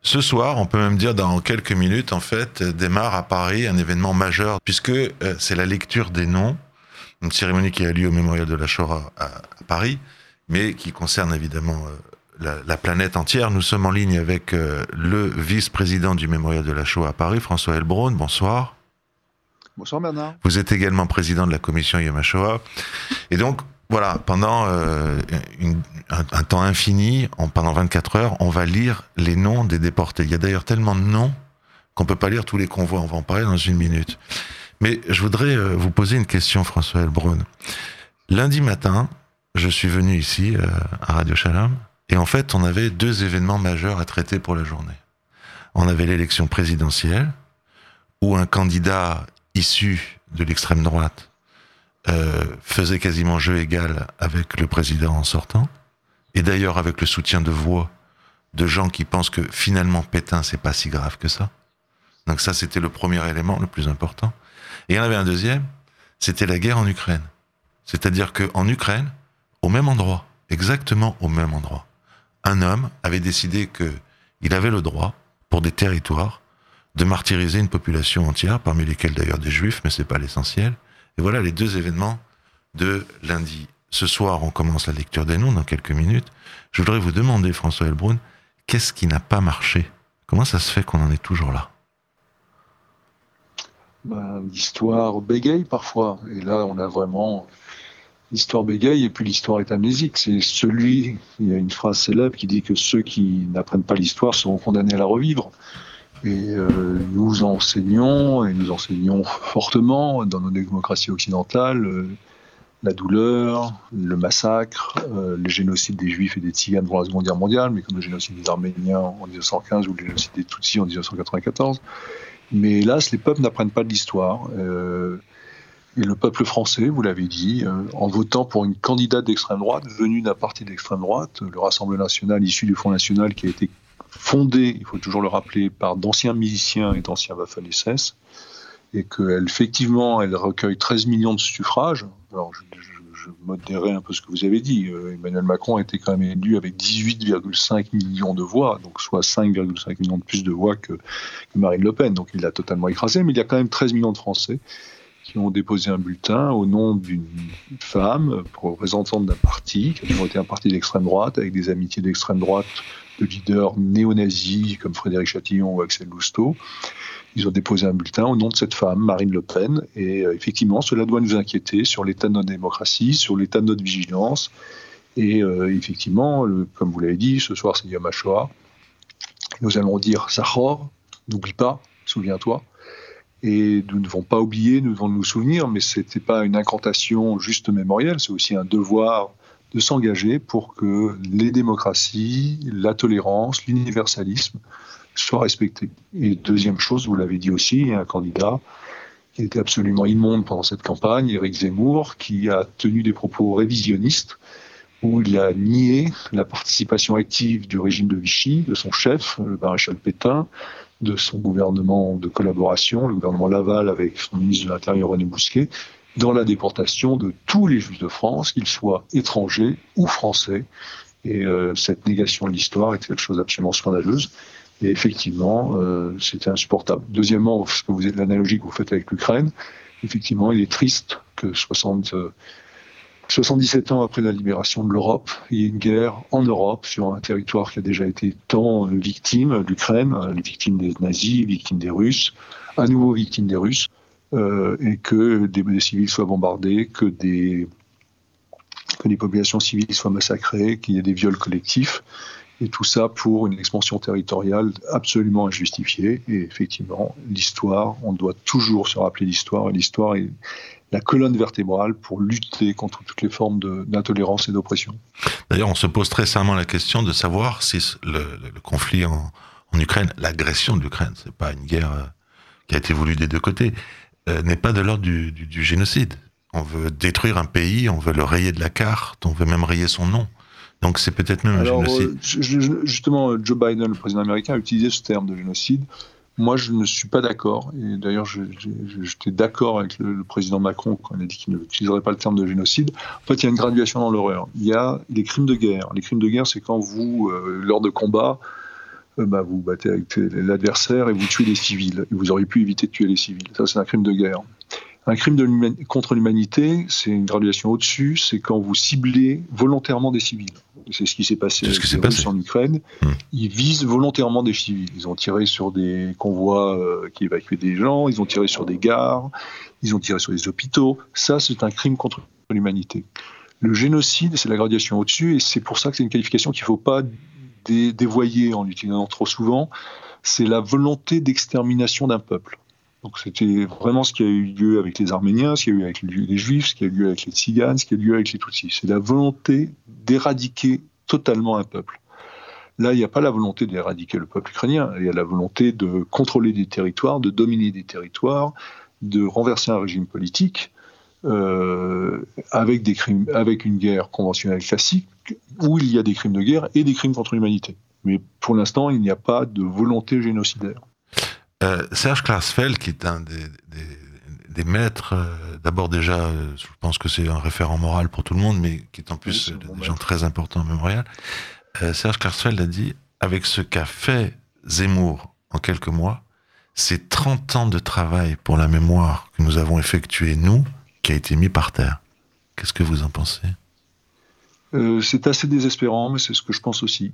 Ce soir, on peut même dire dans quelques minutes, en fait, démarre à Paris un événement majeur, puisque c'est la lecture des noms, une cérémonie qui a lieu au Mémorial de la Shoah à Paris, mais qui concerne évidemment la planète entière. Nous sommes en ligne avec le vice-président du Mémorial de la Shoah à Paris, François Heilbronn. Bonsoir. Bonsoir Bernard. Vous êtes également président de la commission Yom HaShoah. Et donc, voilà, pendant un temps infini, pendant 24 heures, on va lire les noms des déportés. Il y a d'ailleurs tellement de noms qu'on ne peut pas lire tous les convois. On va en parler dans une minute. Mais je voudrais vous poser une question, François Heilbronn. Lundi matin, je suis venu ici, à Radio Shalom, et en fait, on avait deux événements majeurs à traiter pour la journée. On avait l'élection présidentielle, où un candidat issu de l'extrême droite faisait quasiment jeu égal avec le président en sortant, et d'ailleurs avec le soutien de voix de gens qui pensent que finalement Pétain, c'est pas si grave que ça. Donc ça, c'était le premier élément, le plus important. Et il y en avait un deuxième, c'était la guerre en Ukraine. C'est-à-dire qu'en Ukraine, au même endroit, exactement au même endroit, un homme avait décidé qu'il avait le droit, pour des territoires, de martyriser une population entière, parmi lesquels d'ailleurs des juifs, mais c'est pas l'essentiel. Et voilà les deux événements de lundi. Ce soir, on commence la lecture des noms dans quelques minutes. Je voudrais vous demander, François Heilbronn, qu'est-ce qui n'a pas marché ? Comment ça se fait qu'on en est toujours là ? L'histoire bégaye parfois. Et là, on a vraiment... L'histoire bégaye et puis l'histoire est amnésique. Il y a une phrase célèbre qui dit que ceux qui n'apprennent pas l'histoire seront condamnés à la revivre. Et nous enseignons fortement dans nos démocraties occidentales la douleur, le massacre, les génocides des Juifs et des Tziganes pendant la Seconde Guerre mondiale, mais comme le génocide des Arméniens en 1915 ou le génocide des Tutsis en 1994. Mais hélas, les peuples n'apprennent pas de l'histoire. Et le peuple français, vous l'avez dit, en votant pour une candidate d'extrême droite, venue d'un parti d'extrême droite, le Rassemblement national issu du Front national qui a été fondée, il faut toujours le rappeler, par d'anciens miliciens et d'anciens Waffen-SS, et qu'effectivement, elle recueille 13 millions de suffrages. Alors, je modérerai un peu ce que vous avez dit. Emmanuel Macron a été quand même élu avec 18,5 millions de voix, donc soit 5,5 millions de plus de voix que Marine Le Pen. Donc, il l'a totalement écrasé, mais il y a quand même 13 millions de Français qui ont déposé un bulletin au nom d'une femme, représentante d'un parti, qui a toujours été un parti d'extrême droite, avec des amitiés d'extrême droite de leaders néo-nazis comme Frédéric Chatillon ou Axel Lousteau. Ils ont déposé un bulletin au nom de cette femme, Marine Le Pen, et effectivement, cela doit nous inquiéter sur l'état de notre démocratie, sur l'état de notre vigilance, et effectivement, comme vous l'avez dit, ce soir c'est Yom HaShoah, nous allons dire Zachor, n'oublie pas, souviens-toi, et nous ne devons pas oublier, nous devons nous souvenir, mais ce n'était pas une incantation juste mémorielle, c'est aussi un devoir de s'engager pour que les démocraties, la tolérance, l'universalisme soient respectés. Et deuxième chose, vous l'avez dit aussi, il y a un candidat qui était absolument immonde pendant cette campagne, Éric Zemmour, qui a tenu des propos révisionnistes où il a nié la participation active du régime de Vichy, de son chef, le maréchal Pétain, de son gouvernement de collaboration, le gouvernement Laval avec son ministre de l'Intérieur René Bousquet, dans la déportation de tous les Juifs de France, qu'ils soient étrangers ou français. Et cette négation de l'histoire est quelque chose d'absolument scandaleuse. Et effectivement, c'était insupportable. Deuxièmement, parce que vous êtes l'analogie que vous faites avec l'Ukraine, effectivement, il est triste que 77 ans après la libération de l'Europe, il y ait une guerre en Europe sur un territoire qui a déjà été tant victime, l'Ukraine, victime des nazis, victime des Russes, à nouveau victime des Russes, et que des civils soient bombardés, que des populations civiles soient massacrées, qu'il y ait des viols collectifs, et tout ça pour une expansion territoriale absolument injustifiée. Et effectivement, l'histoire, on doit toujours se rappeler l'histoire, et l'histoire est la colonne vertébrale pour lutter contre toutes les formes d'intolérance et d'oppression. D'ailleurs, on se pose très sérieusement la question de savoir si le conflit en Ukraine, l'agression de l'Ukraine, c'est pas une guerre qui a été voulue des deux côtés, n'est pas de l'ordre du génocide. On veut détruire un pays, on veut le rayer de la carte, on veut même rayer son nom. Donc c'est peut-être même un génocide. Justement, Joe Biden, le président américain, a utilisé ce terme de génocide. Moi, je ne suis pas d'accord. Et d'ailleurs, j'étais d'accord avec le président Macron quand il a dit qu'il n'utiliserait pas le terme de génocide. En fait, il y a une graduation dans l'horreur. Il y a les crimes de guerre. Les crimes de guerre, c'est quand vous, lors de combats, vous battez avec l'adversaire et vous tuez les civils. Et vous auriez pu éviter de tuer les civils. Ça, c'est un crime de guerre. Un crime contre l'humanité, c'est une graduation au-dessus, c'est quand vous ciblez volontairement des civils. C'est ce qui s'est passé avec les Russes en Ukraine. Ils visent volontairement des civils. Ils ont tiré sur des convois qui évacuaient des gens, ils ont tiré sur des gares, ils ont tiré sur des hôpitaux. Ça, c'est un crime contre l'humanité. Le génocide, c'est la graduation au-dessus, et c'est pour ça que c'est une qualification qu'il ne faut pas dévoyer en l'utilisant trop souvent. C'est la volonté d'extermination d'un peuple. Donc c'était vraiment ce qui a eu lieu avec les Arméniens, ce qui a eu lieu avec les Juifs, ce qui a eu lieu avec les Tziganes, ce qui a eu lieu avec les Tutsis. C'est la volonté d'éradiquer totalement un peuple. Là, il n'y a pas la volonté d'éradiquer le peuple ukrainien, il y a la volonté de contrôler des territoires, de dominer des territoires, de renverser un régime politique avec des crimes, avec une guerre conventionnelle classique où il y a des crimes de guerre et des crimes contre l'humanité. Mais pour l'instant, il n'y a pas de volonté génocidaire. Serge Klarsfeld, qui est un des maîtres, d'abord déjà, je pense que c'est un référent moral pour tout le monde, mais qui est en plus des gens très importants au mémorial. Serge Klarsfeld a dit, avec ce qu'a fait Zemmour en quelques mois, c'est 30 ans de travail pour la mémoire que nous avons effectué, nous, qui a été mis par terre. Qu'est-ce que vous en pensez ? C'est assez désespérant, mais c'est ce que je pense aussi.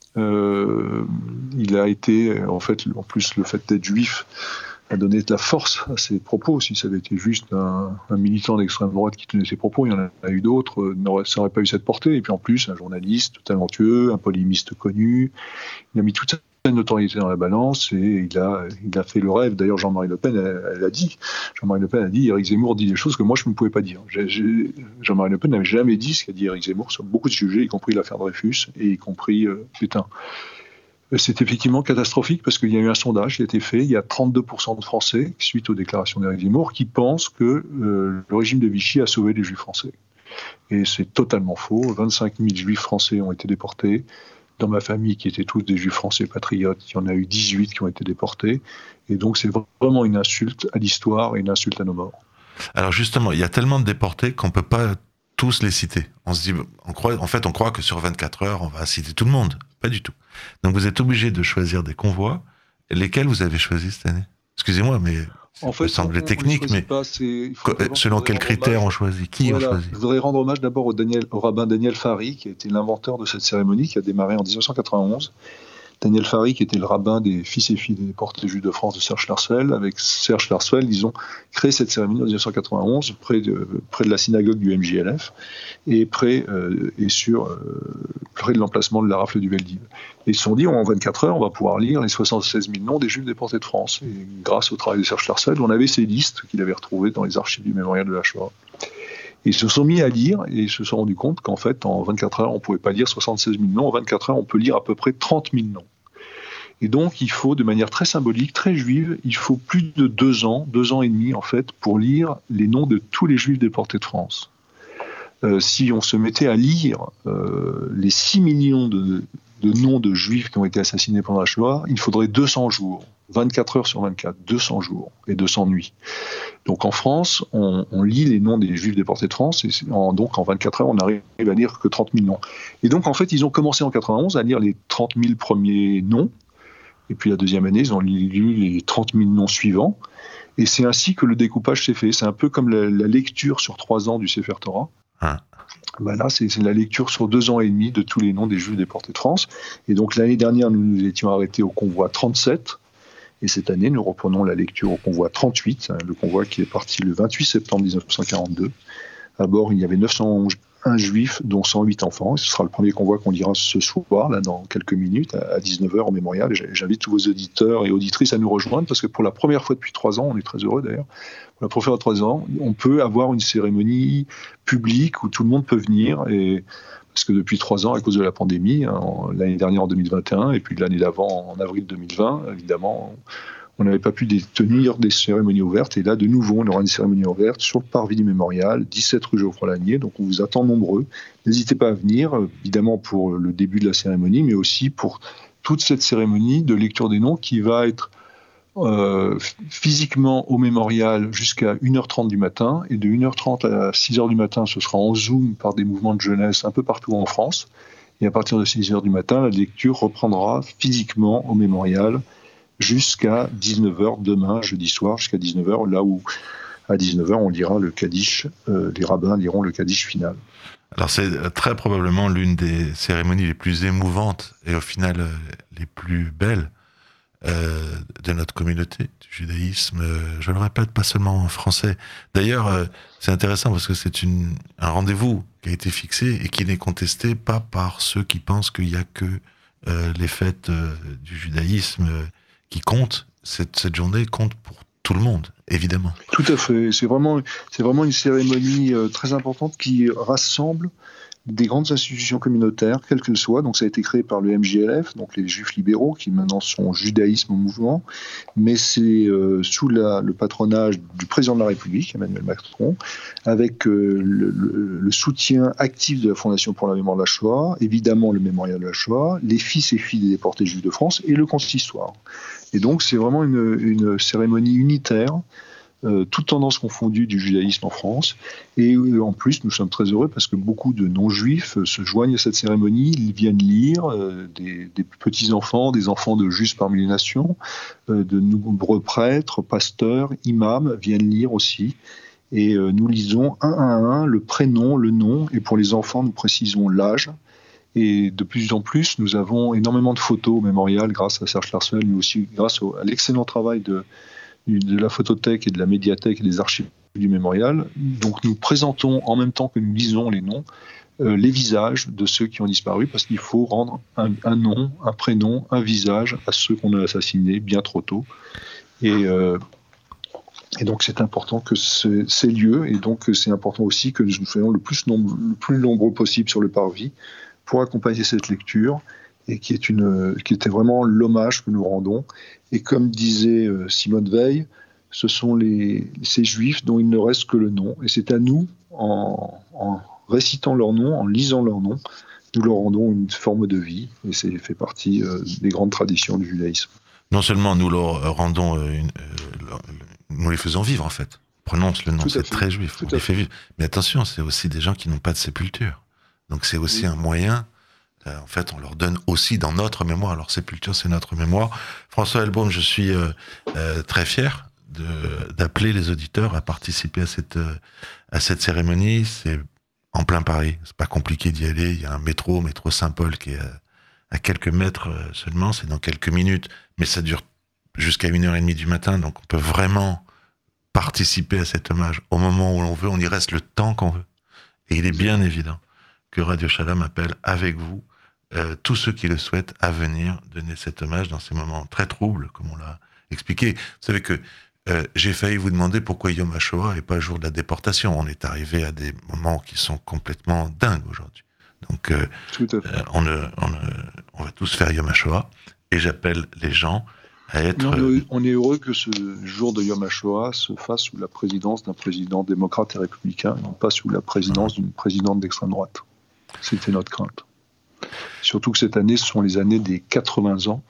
Il a été, en plus, le fait d'être juif a donné de la force à ses propos. Si ça avait été juste un militant d'extrême droite qui tenait ses propos, il y en a eu d'autres, ça n'aurait pas eu cette portée. Et puis en plus, un journaliste talentueux, un polémiste connu, il a mis toute sa notoriété dans la balance et il a fait le rêve. D'ailleurs, Jean-Marie Le Pen a dit, Éric Zemmour dit des choses que moi je ne pouvais pas dire. Jean-Marie Le Pen n'avait jamais dit ce qu'a dit Éric Zemmour sur beaucoup de sujets, y compris l'affaire Dreyfus et y compris Pétain. C'est effectivement catastrophique parce qu'il y a eu un sondage qui a été fait. Il y a 32% de Français, suite aux déclarations d'Éric Zemmour, qui pensent que le régime de Vichy a sauvé les Juifs français. Et c'est totalement faux. 25 000 Juifs français ont été déportés. Dans ma famille, qui étaient tous des Juifs français patriotes, il y en a eu 18 qui ont été déportés. Et donc c'est vraiment une insulte à l'histoire et une insulte à nos morts. Alors justement, il y a tellement de déportés qu'on ne peut pas tous les citer. On se dit, on croit que sur 24 heures, on va citer tout le monde. Pas du tout. Donc vous êtes obligé de choisir des convois. Lesquels vous avez choisis cette année ? Excusez-moi, mais ça me semblait technique, mais selon quels critères on choisit ? Qui on choisit ? Je voudrais rendre hommage d'abord au rabbin Daniel Farhi, qui a été l'inventeur de cette cérémonie, qui a démarré en 1991. Daniel Farhi, qui était le rabbin des fils et filles des déportés juifs de France de Serge Klarsfeld. Avec Serge Klarsfeld, ils ont créé cette cérémonie en 1991 près de la synagogue du MJLF et près de l'emplacement de la rafle du Veldiv. Et ils se sont dit, en 24 heures, on va pouvoir lire les 76 000 noms des juifs déportés de France. Et grâce au travail de Serge Klarsfeld, on avait ces listes qu'il avait retrouvées dans les archives du mémorial de la Shoah. Et ils se sont mis à lire et ils se sont rendus compte qu'en fait, en 24 heures, on ne pouvait pas lire 76 000 noms. En 24 heures, on peut lire à peu près 30 000 noms. Et donc, il faut, de manière très symbolique, très juive, il faut plus de 2 ans et demi, en fait, pour lire les noms de tous les juifs déportés de France. Si on se mettait à lire les 6 millions de noms de juifs qui ont été assassinés pendant la Shoah, il faudrait 200 jours, 24 heures sur 24, 200 jours et 200 nuits. Donc en France, on lit les noms des juifs déportés de France, et donc en 24 heures, on n'arrive à lire que 30 000 noms. Et donc en fait, ils ont commencé en 91 à lire les 30 000 premiers noms, et puis la deuxième année, ils ont lu les 30 000 noms suivants, et c'est ainsi que le découpage s'est fait. C'est un peu comme la lecture sur 3 ans du Sefer Torah. Là, c'est la lecture sur 2 ans et demi de tous les noms des Juifs déportés de France. Et donc l'année dernière, nous nous étions arrêtés au convoi 37. Et cette année, nous reprenons la lecture au convoi 38, le convoi qui est parti le 28 septembre 1942. À bord, il y avait 911 juifs, dont 108 enfants. Et ce sera le premier convoi qu'on lira ce soir, là, dans quelques minutes, à 19h au mémorial. Et j'invite tous vos auditeurs et auditrices à nous rejoindre, parce que pour la première fois depuis 3 ans, on est très heureux d'ailleurs, pour la première fois depuis 3 ans, on peut avoir une cérémonie publique où tout le monde peut venir. Parce que depuis 3 ans, à cause de la pandémie, l'année dernière en 2021, et puis l'année d'avant en avril 2020, évidemment, on n'avait pas pu tenir des cérémonies ouvertes. Et là, de nouveau, on aura une cérémonie ouverte sur le parvis du mémorial, 17 rue Geoffroy-Lanier. Donc, on vous attend nombreux. N'hésitez pas à venir, évidemment, pour le début de la cérémonie, mais aussi pour toute cette cérémonie de lecture des noms qui va être physiquement au mémorial jusqu'à 1h30 du matin. Et de 1h30 à 6h du matin, ce sera en Zoom par des mouvements de jeunesse un peu partout en France. Et à partir de 6 heures du matin, la lecture reprendra physiquement au mémorial jusqu'à 19h demain, jeudi soir, jusqu'à 19h, là où à 19h on lira le Kaddish, les rabbins liront le Kaddish final. Alors c'est très probablement l'une des cérémonies les plus émouvantes et au final les plus belles de notre communauté, du judaïsme, je le répète, pas seulement en français. D'ailleurs, c'est intéressant parce que c'est un rendez-vous qui a été fixé et qui n'est contesté pas par ceux qui pensent qu'il n'y a que les fêtes du judaïsme qui comptent. Cette journée compte pour tout le monde, évidemment. Tout à fait. C'est vraiment une cérémonie très importante qui rassemble des grandes institutions communautaires, quelles qu'elles soient. Donc ça a été créé par le MJLF, donc les Juifs libéraux, qui maintenant sont Judaïsme au mouvement, mais c'est sous le patronage du président de la République, Emmanuel Macron, avec le soutien actif de la Fondation pour la mémoire de la Shoah, évidemment le mémorial de la Shoah, les fils et filles des déportés juifs de France et le consistoire. Et donc c'est vraiment une cérémonie unitaire, toutes tendances confondues du judaïsme en France. Et en plus, nous sommes très heureux parce que beaucoup de non-juifs se joignent à cette cérémonie. Ils viennent lire, des petits-enfants, des enfants de Justes parmi les nations, de nombreux prêtres, pasteurs, imams viennent lire aussi. Et nous lisons un à un le prénom, le nom, et pour les enfants, nous précisons l'âge. Et de plus en plus, nous avons énormément de photos au mémorial grâce à Serge Larsonnel, mais aussi grâce à l'excellent travail de la photothèque et de la médiathèque et des archives du mémorial. Donc nous présentons en même temps que nous lisons les noms, les visages de ceux qui ont disparu, parce qu'il faut rendre un nom, un prénom, un visage à ceux qu'on a assassinés bien trop tôt. Et donc c'est important que ces lieux, et donc c'est important aussi que nous soyons le plus nombreux possible sur le parvis pour accompagner cette lecture, et qui était vraiment l'hommage que nous rendons. Et comme disait Simone Veil, ce sont ces Juifs dont il ne reste que le nom. Et c'est à nous, en récitant leur nom, en lisant leur nom, nous leur rendons une forme de vie. Et c'est fait partie des grandes traditions du judaïsme. Non seulement nous leur rendons, nous les faisons vivre en fait. Prononce le nom, c'est très juif, on les fait vivre. Mais attention, c'est aussi des gens qui n'ont pas de sépulture. Donc c'est aussi un moyen. En fait, on leur donne aussi dans notre mémoire. Leur sépulture, c'est notre mémoire. François Heilbron, je suis très fier d'appeler les auditeurs à participer à cette cérémonie. C'est en plein Paris. C'est pas compliqué d'y aller. Il y a un métro Saint-Paul qui est à quelques mètres seulement. C'est dans quelques minutes, mais ça dure jusqu'à 1h30 du matin. Donc, on peut vraiment participer à cet hommage au moment où l'on veut. On y reste le temps qu'on veut. Et il est bien évident que Radio Shalom appelle avec vous tous ceux qui le souhaitent à venir donner cet hommage dans ces moments très troubles, comme on l'a expliqué. Vous savez que j'ai failli vous demander pourquoi Yom HaShoah et pas le jour de la déportation. On est arrivé à des moments qui sont complètement dingues aujourd'hui. Donc, on va tous faire Yom HaShoah, et j'appelle les gens à être... On est heureux que ce jour de Yom HaShoah se fasse sous la présidence d'un président démocrate et républicain, et non pas sous la présidence d'une présidente d'extrême droite. C'était notre crainte. Surtout que cette année, ce sont les années des 80 ans,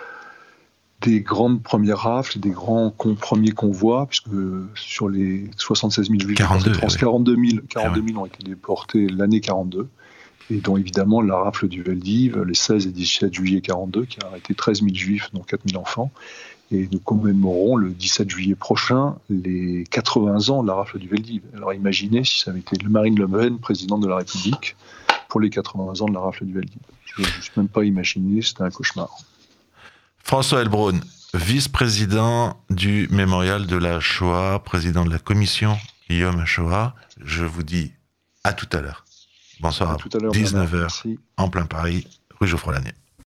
des grandes premières rafles, des grands premiers convois, puisque sur les 76 000 juifs de France, 42 000 ont été déportés l'année 42, et dont évidemment la rafle du Veldiv, les 16 et 17 juillet 42, qui a arrêté 13 000 juifs, dont 4 000 enfants. Et nous commémorons le 17 juillet prochain les 80 ans de la rafle du Veldiv. Alors imaginez si ça avait été Marine Le Pen, présidente de la République, pour les 80 ans de la rafle du Veldiv. Je ne peux même pas imaginer, c'était un cauchemar. François Heilbron, vice-président du Mémorial de la Shoah, président de la commission Yom HaShoah, je vous dis à tout à l'heure. Bonsoir à 19h, en plein Paris, rue Geoffroy-Lanier.